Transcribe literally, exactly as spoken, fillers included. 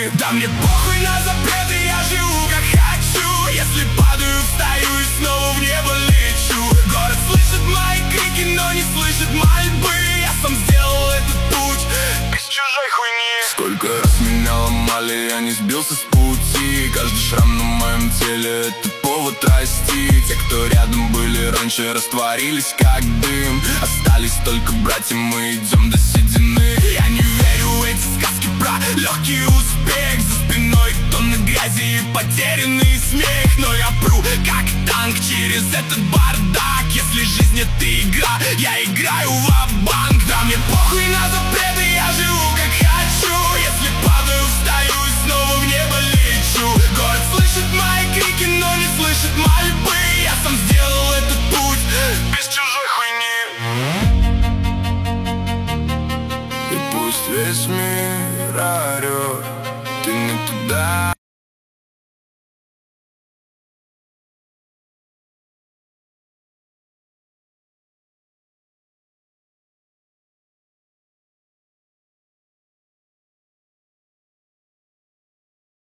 Да мне похуй на запреты, я живу как хочу. Если падаю, встаю и снова в небо лечу. Город слышит мои крики, но не слышит мольбы. Я сам сделал этот путь без чужой хуйни. Сколько раз меня ломали, я не сбился с пути. Каждый шрам на моем теле — это повод расти. Те, кто рядом были раньше, растворились как дым. Остались только братья, мы идем до седины. Я не верю в эти сказки про легкий успех. За спиной тонны грязи и потерянный смех. Но я пру как танк через этот бардак. Если жизнь — это игра, я играю ва-банк. Да мне похуй на запреты, я живу как хочу. Если падаю, встаю и снова в небо лечу. Город слышит мои крики, но не слышит мольбы. Я сам сделал этот путь без чужой хуйни. И пусть весь мир орёт, ты не туда.